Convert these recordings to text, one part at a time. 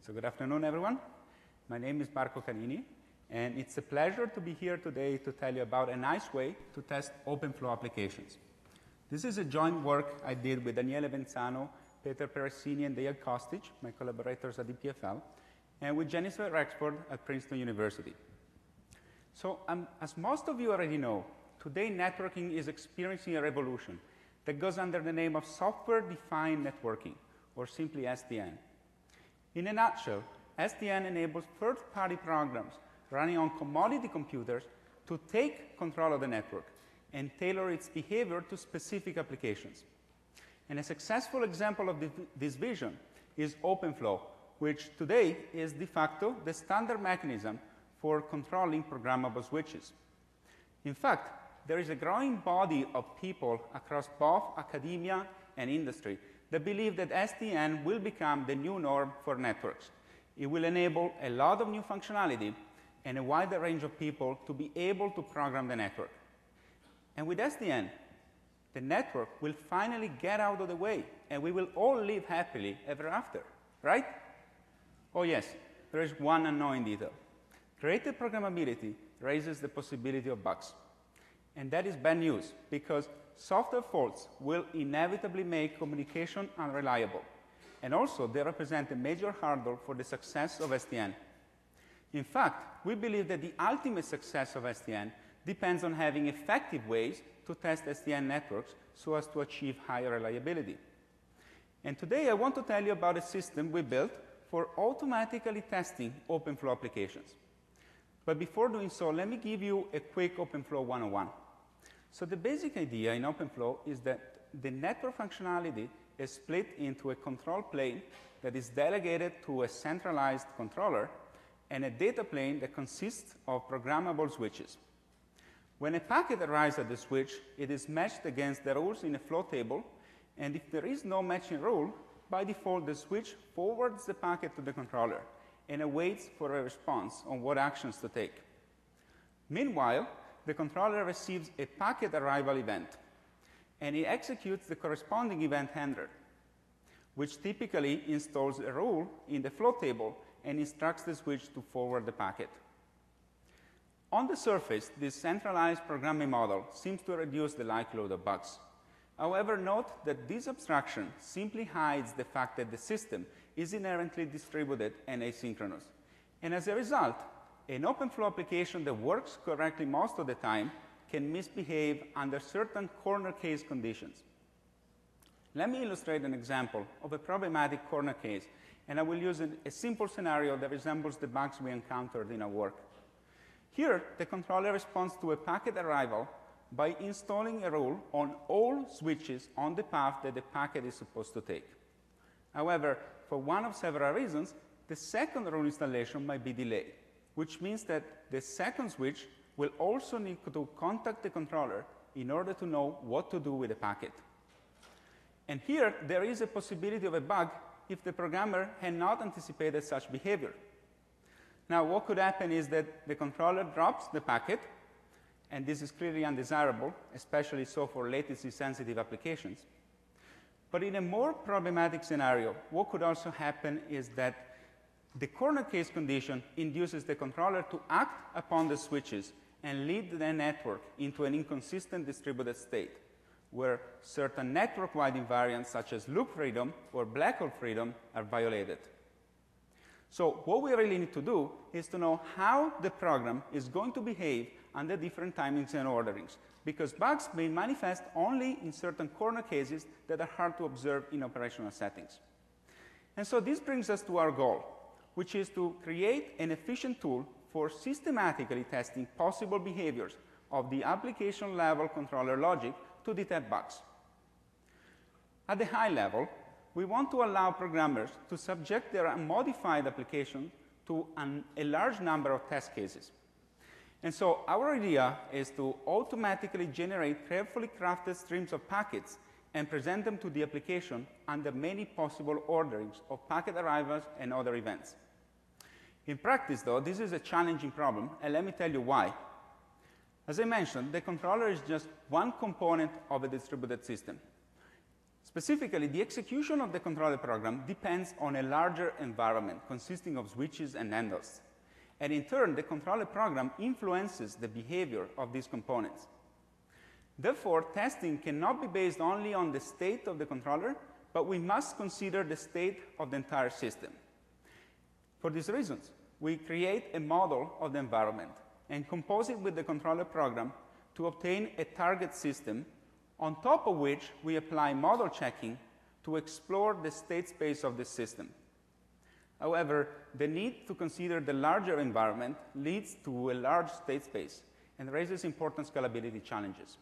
So good afternoon, everyone. My name is Marco Canini, and it's a pleasure to be here today to tell you about a nice way to test OpenFlow applications. This is a joint work I did with Daniele Venzano, Peter Peressini, and Dale Kostic, my collaborators at EPFL, and with Jennifer Rexford at Princeton University. So as most of you already know, today networking is experiencing a revolution that goes under the name of software-defined networking, or simply SDN. In a nutshell, SDN enables third-party programs running on commodity computers to take control of the network and tailor its behavior to specific applications. And a successful example of this vision is OpenFlow, which today is de facto the standard mechanism for controlling programmable switches. In fact, there is a growing body of people across both academia and industry that believe that SDN will become the new norm for networks. It will enable a lot of new functionality and a wider range of people to be able to program the network. And with SDN, the network will finally get out of the way, and we will all live happily ever after, right? Oh yes, there is one annoying detail. Greater programmability raises the possibility of bugs. And that is bad news, because software faults will inevitably make communication unreliable. And also, they represent a major hurdle for the success of SDN. In fact, we believe that the ultimate success of SDN depends on having effective ways to test SDN networks so as to achieve higher reliability. And today, I want to tell you about a system we built for automatically testing OpenFlow applications. But before doing so, let me give you a quick OpenFlow 101. So the basic idea in OpenFlow is that the network functionality is split into a control plane that is delegated to a centralized controller and a data plane that consists of programmable switches. When a packet arrives at the switch, it is matched against the rules in a flow table, and if there is no matching rule, by default the switch forwards the packet to the controller and awaits for a response on what actions to take. Meanwhile, the controller receives a packet arrival event, and it executes the corresponding event handler, which typically installs a rule in the flow table and instructs the switch to forward the packet. On the surface, this centralized programming model seems to reduce the likelihood of bugs. However, note that this abstraction simply hides the fact that the system is inherently distributed and asynchronous. And as a result, an OpenFlow application that works correctly most of the time can misbehave under certain corner case conditions. Let me illustrate an example of a problematic corner case, and I will use a simple scenario that resembles the bugs we encountered in our work. Here, the controller responds to a packet arrival by installing a rule on all switches on the path that the packet is supposed to take. However, for one of several reasons, the second rule installation might be delayed, which means that the second switch will also need to contact the controller in order to know what to do with the packet. And here, there is a possibility of a bug if the programmer had not anticipated such behavior. Now, what could happen is that the controller drops the packet, and this is clearly undesirable, especially so for latency-sensitive applications. But in a more problematic scenario, what could also happen is that the corner case condition induces the controller to act upon the switches and lead the network into an inconsistent distributed state, where certain network-wide invariants such as loop freedom or black hole freedom are violated. So what we really need to do is to know how the program is going to behave under different timings and orderings, because bugs may manifest only in certain corner cases that are hard to observe in operational settings. And so this brings us to our goal, which is to create an efficient tool for systematically testing possible behaviors of the application-level controller logic to detect bugs. At the high level, we want to allow programmers to subject their modified application to a large number of test cases. And so our idea is to automatically generate carefully crafted streams of packets and present them to the application under many possible orderings of packet arrivals and other events. In practice, though, this is a challenging problem, and let me tell you why. As I mentioned, the controller is just one component of a distributed system. Specifically, the execution of the controller program depends on a larger environment consisting of switches and handles. And in turn, the controller program influences the behavior of these components. Therefore, testing cannot be based only on the state of the controller, but we must consider the state of the entire system. For these reasons, we create a model of the environment and compose it with the controller program to obtain a target system, on top of which we apply model checking to explore the state space of the system. However, the need to consider the larger environment leads to a large state space and raises important scalability challenges.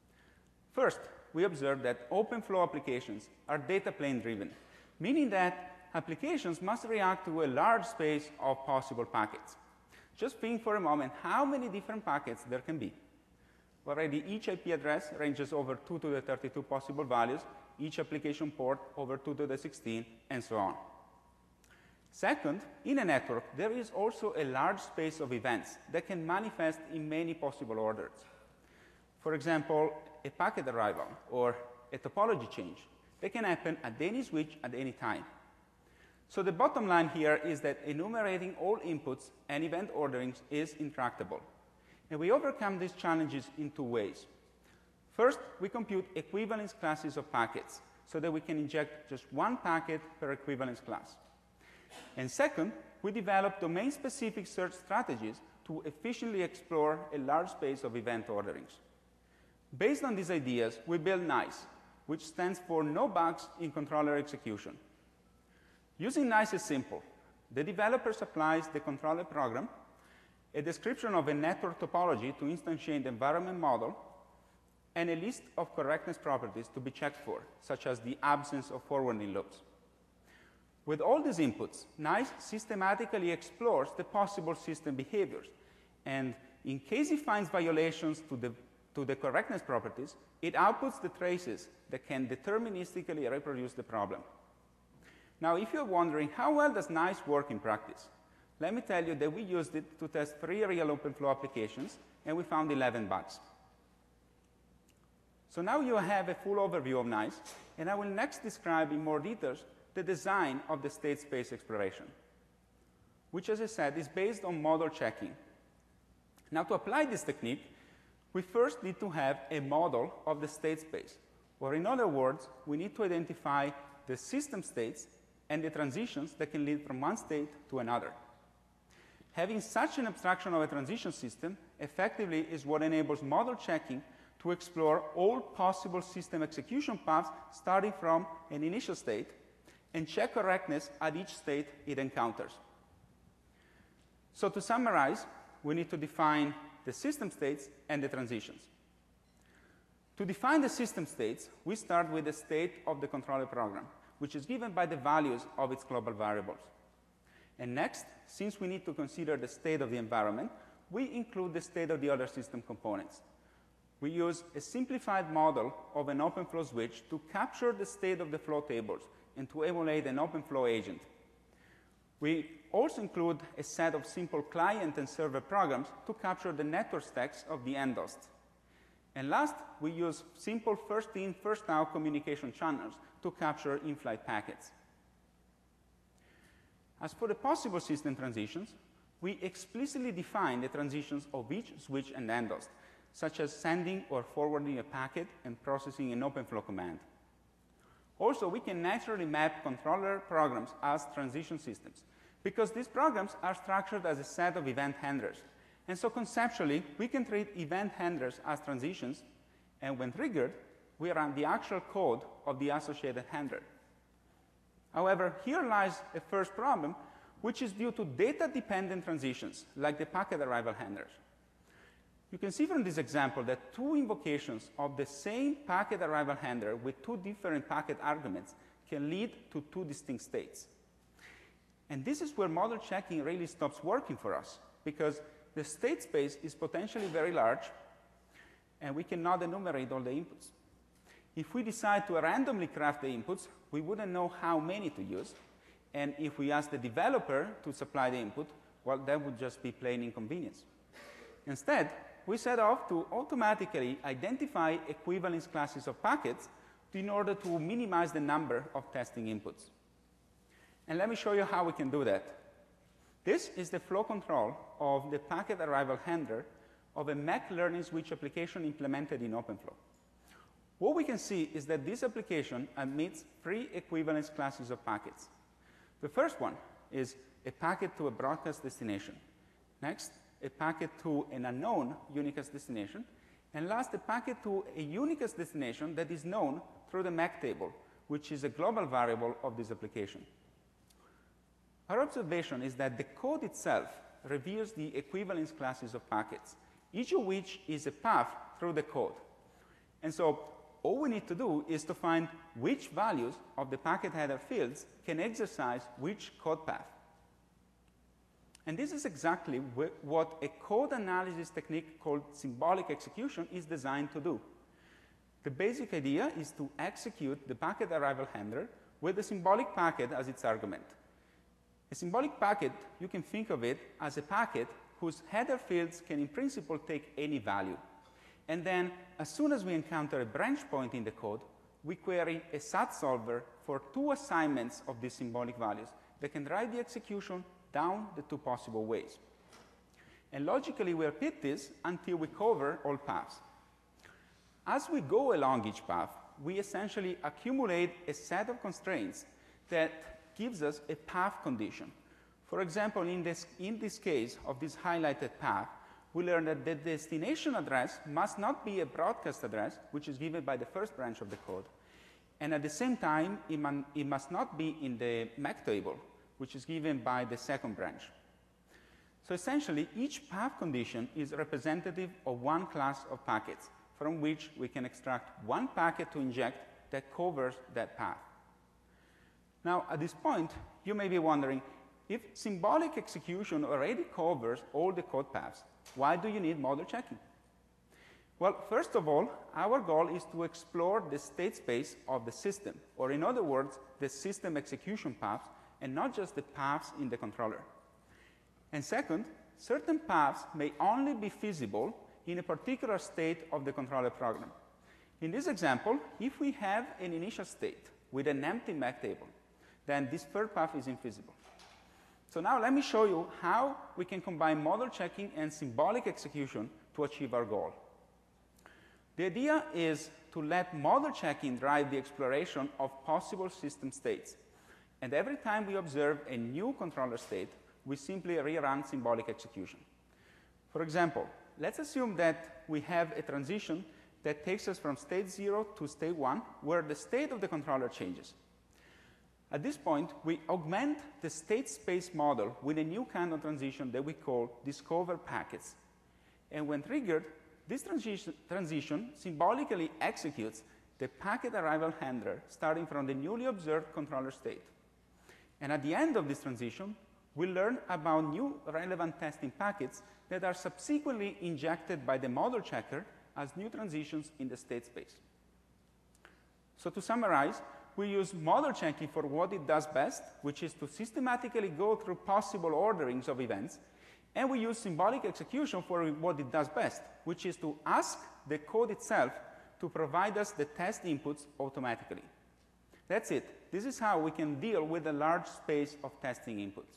First, we observe that OpenFlow applications are data plane driven, meaning that applications must react to a large space of possible packets. Just think for a moment how many different packets there can be. Already each IP address ranges over 2 to the 32 possible values, each application port over 2 to the 16, and so on. Second, in a network, there is also a large space of events that can manifest in many possible orders. For example, a packet arrival or a topology change. They can happen at any switch at any time. So the bottom line here is that enumerating all inputs and event orderings is intractable. And we overcome these challenges in two ways. First, we compute equivalence classes of packets so that we can inject just one packet per equivalence class. And second, we develop domain-specific search strategies to efficiently explore a large space of event orderings. Based on these ideas, we built NICE, which stands for No Bugs in Controller Execution. Using NICE is simple. The developer supplies the controller program, a description of a network topology to instantiate the environment model, and a list of correctness properties to be checked for, such as the absence of forwarding loops. With all these inputs, NICE systematically explores the possible system behaviors, and in case it finds violations to the correctness properties, it outputs the traces that can deterministically reproduce the problem. Now, if you're wondering how well does NICE work in practice, let me tell you that we used it to test 3 real OpenFlow applications, and we found 11 bugs. So now you have a full overview of NICE, and I will next describe in more details the design of the state space exploration, which, as I said, is based on model checking. Now, to apply this technique, we first need to have a model of the state space, or in other words, we need to identify the system states and the transitions that can lead from one state to another. Having such an abstraction of a transition system effectively is what enables model checking to explore all possible system execution paths starting from an initial state and check correctness at each state it encounters. So to summarize, we need to define the system states and the transitions. To define the system states, we start with the state of the controller program, which is given by the values of its global variables. And next, since we need to consider the state of the environment, we include the state of the other system components. We use a simplified model of an OpenFlow switch to capture the state of the flow tables and to emulate an OpenFlow agent. We also include a set of simple client and server programs to capture the network stacks of the end-host. And last, we use simple first-in, first-out communication channels to capture in-flight packets. As for the possible system transitions, we explicitly define the transitions of each switch and end-host, such as sending or forwarding a packet and processing an OpenFlow command. Also, we can naturally map controller programs as transition systems, because these programs are structured as a set of event handlers. And so conceptually, we can treat event handlers as transitions, and when triggered, we run the actual code of the associated handler. However, here lies a first problem, which is due to data-dependent transitions, like the packet arrival handlers. You can see from this example that 2 invocations of the same packet arrival handler with 2 different packet arguments can lead to 2 distinct states. And this is where model checking really stops working for us, because the state space is potentially very large, and we cannot enumerate all the inputs. If we decide to randomly craft the inputs, we wouldn't know how many to use. And if we ask the developer to supply the input, well, that would just be plain inconvenience. Instead, we set off to automatically identify equivalence classes of packets in order to minimize the number of testing inputs. And let me show you how we can do that. This is the flow control of the packet arrival handler of a Mac learning switch application implemented in OpenFlow. What we can see is that this application admits 3 equivalence classes of packets. The first one is a packet to a broadcast destination. Next, a packet to an unknown unicast destination. And last, a packet to a unicast destination that is known through the MAC table, which is a global variable of this application. Our observation is that the code itself reveals the equivalence classes of packets, each of which is a path through the code. And so all we need to do is to find which values of the packet header fields can exercise which code path. And this is exactly what a code analysis technique called symbolic execution is designed to do. The basic idea is to execute the packet arrival handler with the symbolic packet as its argument. A symbolic packet, you can think of it as a packet whose header fields can in principle take any value. And then, as soon as we encounter a branch point in the code, we query a SAT solver for 2 assignments of these symbolic values that can drive the execution down the 2 possible ways. And logically, we repeat this until we cover all paths. As we go along each path, we essentially accumulate a set of constraints that gives us a path condition. For example, in this case of this highlighted path, we learn that the destination address must not be a broadcast address, which is given by the first branch of the code. And at the same time, it must not be in the MAC table, which is given by the second branch. So essentially, each path condition is representative of one class of packets, from which we can extract one packet to inject that covers that path. Now, at this point, you may be wondering, if symbolic execution already covers all the code paths, why do you need model checking? Well, first of all, our goal is to explore the state space of the system, or in other words, the system execution paths, and not just the paths in the controller. And second, certain paths may only be feasible in a particular state of the controller program. In this example, if we have an initial state with an empty MAC table, then this third path is infeasible. So now let me show you how we can combine model checking and symbolic execution to achieve our goal. The idea is to let model checking drive the exploration of possible system states. And every time we observe a new controller state, we simply rerun symbolic execution. For example, let's assume that we have a transition that takes us from state 0 to state 1, where the state of the controller changes. At this point, we augment the state space model with a new kind of transition that we call discover packets. And when triggered, this transition symbolically executes the packet arrival handler starting from the newly observed controller state. And at the end of this transition, we learn about new relevant testing packets that are subsequently injected by the model checker as new transitions in the state space. So to summarize, we use model checking for what it does best, which is to systematically go through possible orderings of events, and we use symbolic execution for what it does best, which is to ask the code itself to provide us the test inputs automatically. That's it. This is how we can deal with a large space of testing inputs.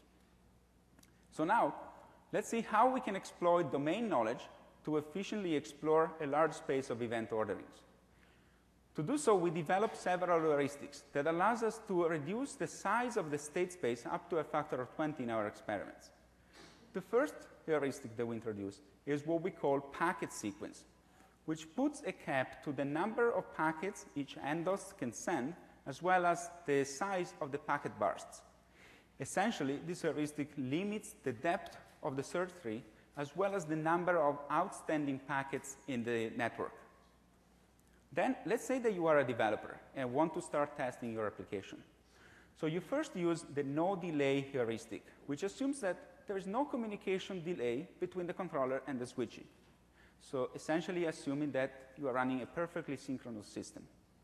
So now, let's see how we can exploit domain knowledge to efficiently explore a large space of event orderings. To do so, we developed several heuristics that allows us to reduce the size of the state space up to a factor of 20 in our experiments. The first heuristic that we introduced is what we call packet sequence, which puts a cap to the number of packets each NDOS can send, as well as the size of the packet bursts. Essentially, this heuristic limits the depth of the search tree, as well as the number of outstanding packets in the network. Then, let's say that you are a developer and want to start testing your application. So you first use the no delay heuristic, which assumes that there is no communication delay between the controller and the switching. So essentially assuming that you are running a perfectly synchronous system.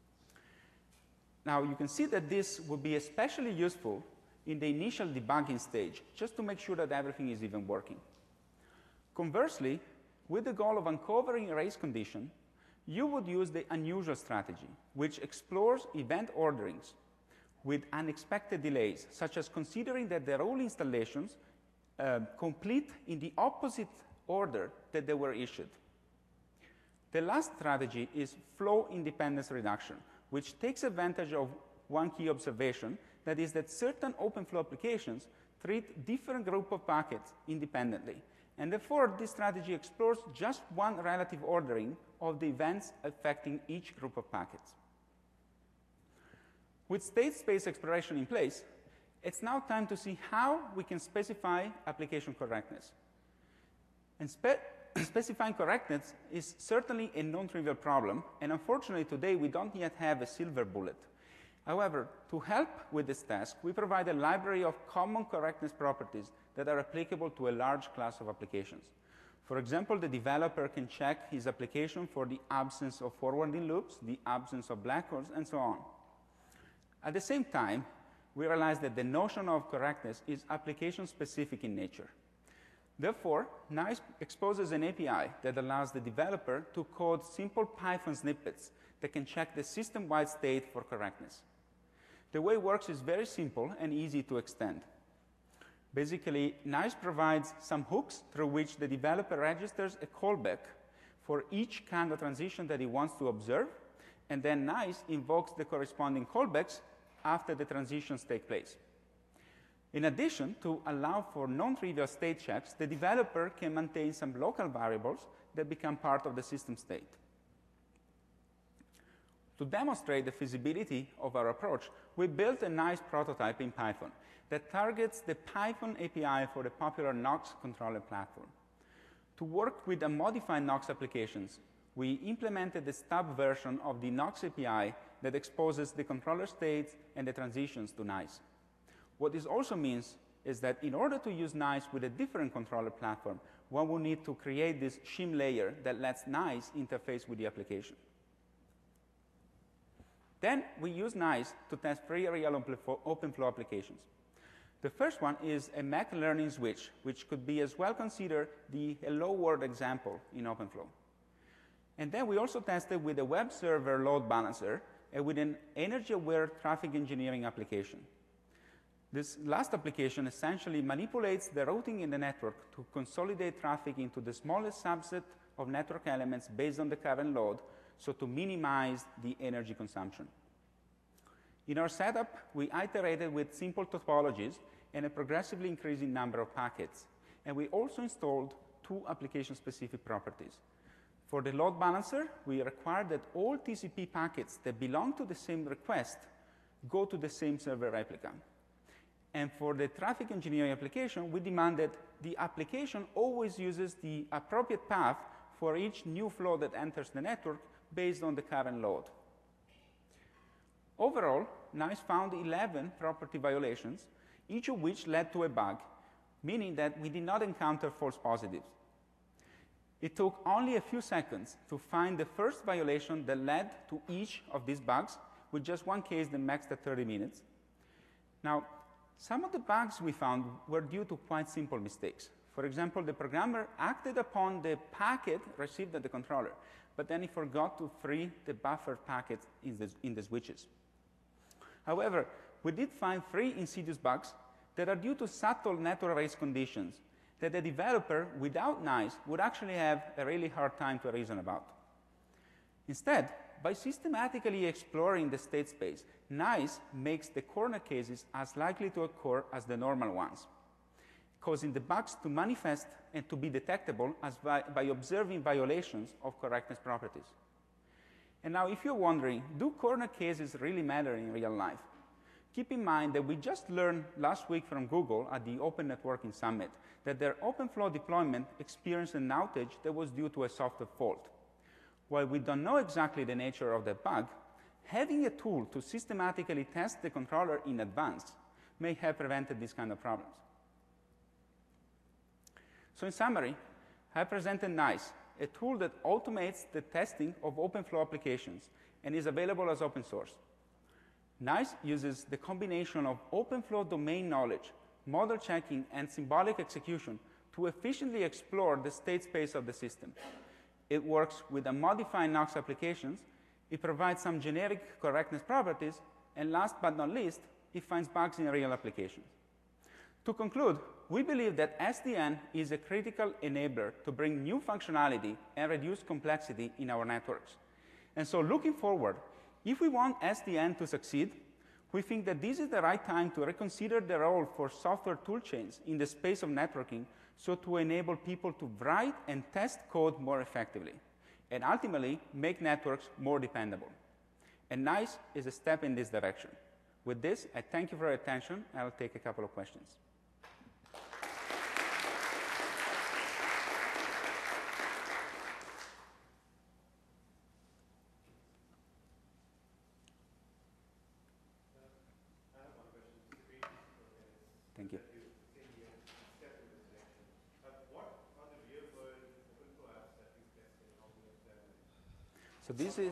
Now, you can see that this would be especially useful in the initial debugging stage, just to make sure that everything is even working. Conversely, with the goal of uncovering a race condition, you would use the unusual strategy, which explores event orderings with unexpected delays, such as considering that the rule installations complete in the opposite order that they were issued. The last strategy is flow independence reduction, which takes advantage of one key observation, that is that certain OpenFlow applications treat different group of packets independently. And therefore, this strategy explores just one relative ordering of the events affecting each group of packets. With state space exploration in place, it's now time to see how we can specify application correctness. And specifying correctness is certainly a non-trivial problem, and unfortunately today we don't yet have a silver bullet. However, to help with this task, we provide a library of common correctness properties that are applicable to a large class of applications. For example, the developer can check his application for the absence of forwarding loops, the absence of black holes, and so on. At the same time, we realize that the notion of correctness is application-specific in nature. Therefore, NICE exposes an API that allows the developer to code simple Python snippets that can check the system-wide state for correctness. The way it works is very simple and easy to extend. Basically, NICE provides some hooks through which the developer registers a callback for each kind of transition that he wants to observe, and then NICE invokes the corresponding callbacks after the transitions take place. In addition, to allow for non-trivial state checks, the developer can maintain some local variables that become part of the system state. To demonstrate the feasibility of our approach, we built a nice prototype in Python that targets the Python API for the popular Nox controller platform. To work with the modified Nox applications, we implemented the stub version of the Nox API that exposes the controller states and the transitions to NICE. What this also means is that in order to use NICE with a different controller platform, one will need to create this shim layer that lets NICE interface with the application. Then we use NICE to test three real OpenFlow applications. The first one is a Mac learning switch, which could be as well considered the hello world example in OpenFlow. And then we also tested with a web server load balancer and with an energy-aware traffic engineering application. This last application essentially manipulates the routing in the network to consolidate traffic into the smallest subset of network elements based on the current load, so to minimize the energy consumption. In our setup, we iterated with simple topologies and a progressively increasing number of packets, and we also installed two application-specific properties. For the load balancer, we required that all TCP packets that belong to the same request go to the same server replica. And for the traffic engineering application, we demand that the application always uses the appropriate path for each new flow that enters the network based on the current load. Overall, NICE found 11 property violations, each of which led to a bug, meaning that we did not encounter false positives. It took only a few seconds to find the first violation that led to each of these bugs, with just one case that maxed at 30 minutes. Now, some of the bugs we found were due to quite simple mistakes. For example, the programmer acted upon the packet received at the controller, but then he forgot to free the buffered packets in the switches. However, we did find 3 insidious bugs that are due to subtle network race conditions that the developer, without NICE, would actually have a really hard time to reason about. Instead, by systematically exploring the state space, NICE makes the corner cases as likely to occur as the normal ones, causing the bugs to manifest and to be detectable as by observing violations of correctness properties. And now, if you're wondering, do corner cases really matter in real life? Keep in mind that we just learned last week from Google at the Open Networking Summit that their OpenFlow deployment experienced an outage that was due to a software fault. While we don't know exactly the nature of that bug, having a tool to systematically test the controller in advance may have prevented these kind of problems. So in summary, I presented NICE, a tool that automates the testing of OpenFlow applications and is available as open source. NICE uses the combination of OpenFlow domain knowledge, model checking, and symbolic execution to efficiently explore the state space of the system. it works with a modified Knox applications, it provides some generic correctness properties, and last but not least, it finds bugs in real applications. To conclude, we believe that SDN is a critical enabler to bring new functionality and reduce complexity in our networks. And so looking forward, if we want SDN to succeed, we think that this is the right time to reconsider the role for software toolchains in the space of networking, so to enable people to write and test code more effectively, and ultimately make networks more dependable. And NICE is a step in this direction. With this, I thank you for your attention, and I'll take a couple of questions. Thank you. So this is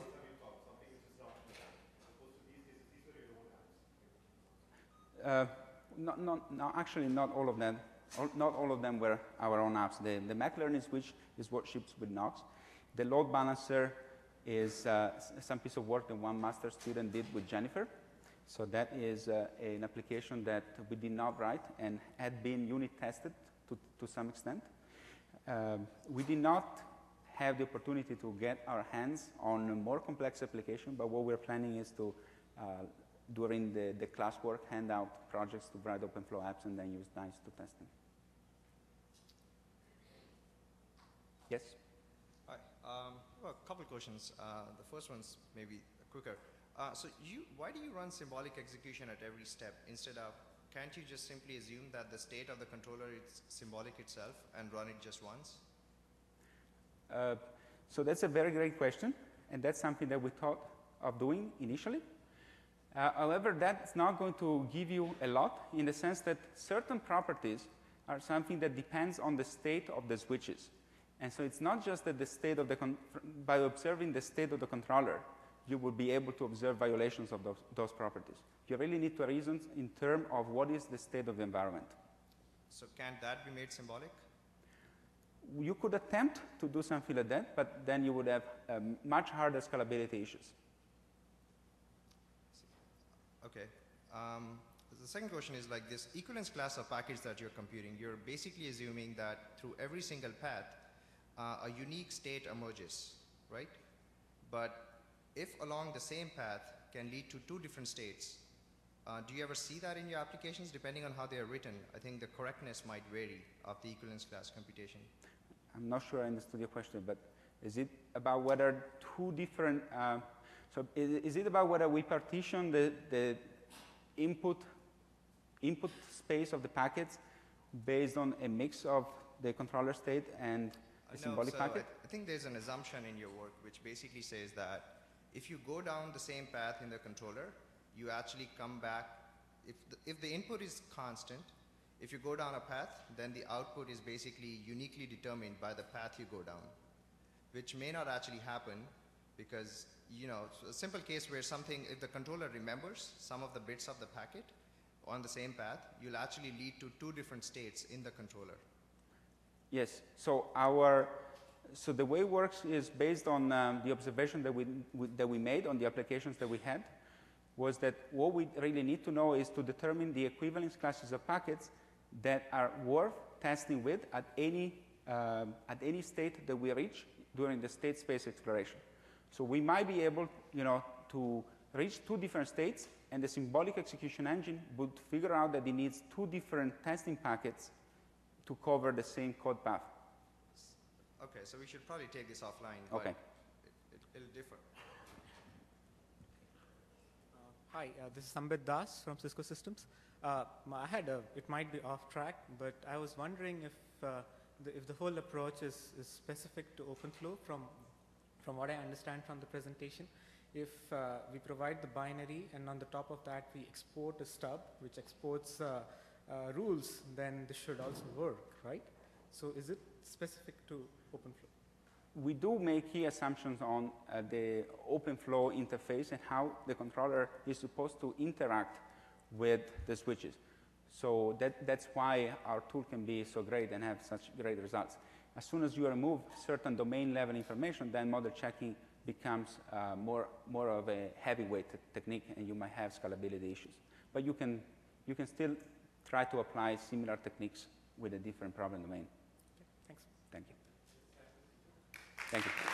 actually not all of them. Not all of them were our own apps. The Mac Learning Switch is what ships with Knox. The load balancer is some piece of work that one master student did with Jennifer. So that is an application that we did not write and had been unit tested to some extent. We did not have the opportunity to get our hands on a more complex application, but what we're planning is to, during the classwork, hand out projects to write OpenFlow apps and then use NICE to test them. Yes? Hi. Well, a couple of questions. The first one's maybe quicker. So why do you run symbolic execution at every step instead of, can't you just simply assume that the state of the controller is symbolic itself and run it just once? So that's a very great question, and that's something that we thought of doing initially. However, that's not going to give you a lot in the sense that certain properties are something that depends on the state of the switches. And so it's not just that the state of by observing the state of the controller, you will be able to observe violations of those properties. You really need to reason in terms of what is the state of the environment. So can't that be made symbolic? You could attempt to do something like that, but then you would have much harder scalability issues. Okay. The second question is like this equivalence class of packets that you're computing, you're basically assuming that through every single path, a unique state emerges, right? But if along the same path can lead to two different states, do you ever see that in your applications depending on how they are written? I think the correctness might vary of the equivalence class computation. I'm not sure I understood your question, but is it about whether two different, so is it about whether we partition the input space of the packets based on a mix of the controller state and the symbolic packet? I think there's an assumption in your work which basically says that if you go down the same path in the controller, you actually come back. If the input is constant, if you go down a path, then the output is basically uniquely determined by the path you go down, which may not actually happen because, you know, a simple case where something, if the controller remembers some of the bits of the packet on the same path, you'll actually lead to two different states in the controller. Yes. So so the way it works is based on the observation that we made on the applications that we had, was that what we really need to know is to determine the equivalence classes of packets that are worth testing with at any state that we reach during the state space exploration. So we might be able, you know, to reach two different states, and the symbolic execution engine would figure out that it needs two different testing packets to cover the same code path. Okay, so we should probably take this offline. Okay. It'll differ. Hi, this is Sambit Das from Cisco Systems. It might be off track, but I was wondering if the whole approach is specific to OpenFlow from what I understand from the presentation. If we provide the binary and on the top of that we export a stub which exports rules, then this should also work, right? So is it specific to OpenFlow? We do make key assumptions on the OpenFlow interface and how the controller is supposed to interact with the switches. So that's why our tool can be so great and have such great results. As soon as you remove certain domain level information, then model checking becomes more of a heavyweight technique, and you might have scalability issues. But you can still try to apply similar techniques with a different problem domain. Okay, thanks. Thank you. Thank you.